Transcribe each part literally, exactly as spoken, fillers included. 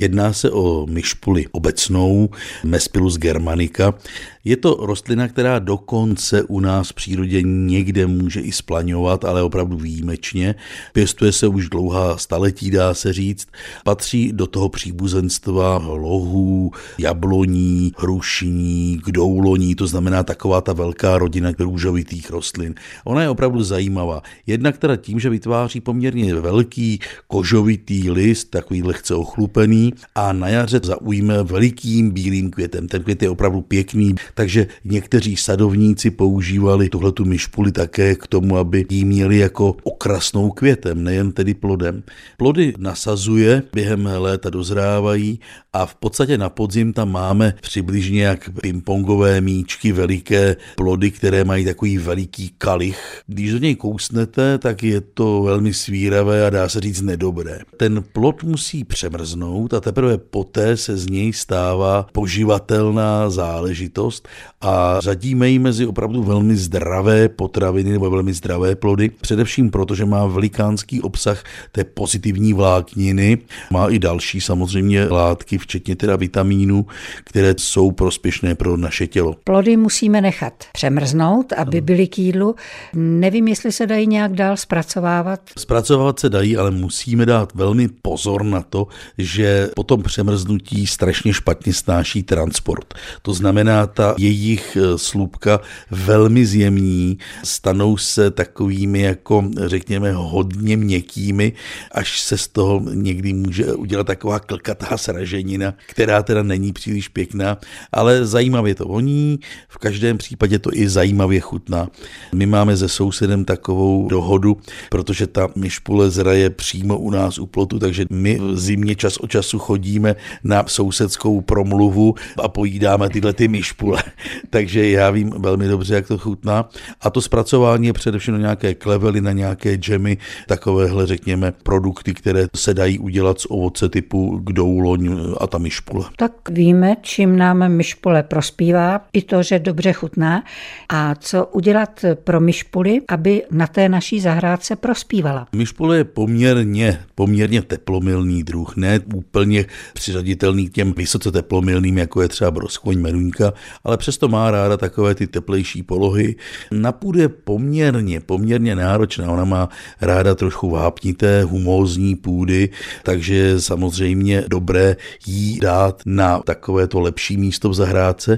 Jedná se o myšpuli obecnou, Mespilus germanica. Je to rostlina, která dokonce u nás v přírodě někde může i splaňovat, ale opravdu výjimečně. Pěstuje se už dlouhá staletí, dá se říct. Patří do toho příbuzenstva lohů, jabloní, hrušní, kdouloní, to znamená taková ta velká rodina růžovitých rostlin. Ona je opravdu zajímavá. Jednak teda tím, že vytváří poměrně velký kožovitý list, takový lehce ochlupený, a na jaře zaujme velikým bílým květem. Ten květ je opravdu pěkný, takže někteří sadovníci používali tuhletu myšpuli také k tomu, aby ji měli jako okrasnou květem, nejen tedy plodem. Plody nasazuje, během léta dozrávají a v podstatě na podzim tam máme přibližně jak pingpongové míčky, veliké plody, které mají takový veliký kalich. Když do něj kousnete, tak je to velmi svíravé a dá se říct nedobré. Ten plod musí přemrznout a teprve poté se z něj stává poživatelná záležitost a řadíme ji mezi opravdu velmi zdravé potraviny nebo velmi zdravé plody, především proto, že má velikánský obsah té pozitivní vlákniny, má i další samozřejmě látky, včetně teda vitamínů, které jsou prospěšné pro naše tělo. Plody musíme nechat přemrznout, aby byly k jídlu. Nevím, jestli se dají nějak dál zpracovávat. Zpracovávat se dají, ale musíme dát velmi pozor na to, že po tom přemrznutí strašně špatně snáší transport. To znamená, ta jejich slupka velmi zjemní, stanou se takovými jako řekněme hodně měkkými, až se z toho někdy může udělat taková klkatá sraženina, která teda není příliš pěkná, ale zajímavě to voní, v každém případě to i zajímavě chutná. My máme se sousedem takovou dohodu, protože ta myšpule zraje přímo u nás u plotu, takže my v zimě čas od času chodíme na sousedskou promluvu a pojídáme tyhle ty myšpule. Takže já vím velmi dobře, jak to chutná. A to zpracování je především na nějaké klevely, na nějaké džemy, takovéhle, řekněme, produkty, které se dají udělat z ovoce typu kdouloň a ta myšpule. Tak víme, čím nám myšpule prospívá, i to, že dobře chutná. A co udělat pro myšpuli, aby na té naší zahrádce prospívala? Myšpule je poměrně, poměrně teplomilný druh, ne úplně přiřaditelný k těm vysoce teplomilným, jako je třeba broskvoň, meruňka, ale přesto má ráda takové ty teplejší polohy. Na půdu je poměrně, poměrně náročná, ona má ráda trošku vápnité, humózní půdy, takže je samozřejmě dobré jí dát na takové to lepší místo v zahrádce.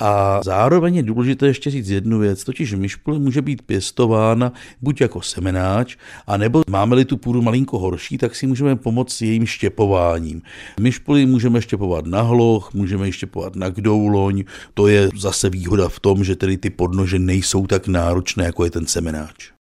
A zároveň je důležité ještě říct jednu věc, totiž myšpule může být pěstována buď jako semenáč, anebo máme-li tu půdu malinko horší, tak si můžeme pomoct s jejím štěpováním. Myšpuli můžeme štěpovat na hloch, můžeme ji štěpovat na kdouloň, to je zase výhoda v tom, že tedy ty podnože nejsou tak náročné, jako je ten semenáč.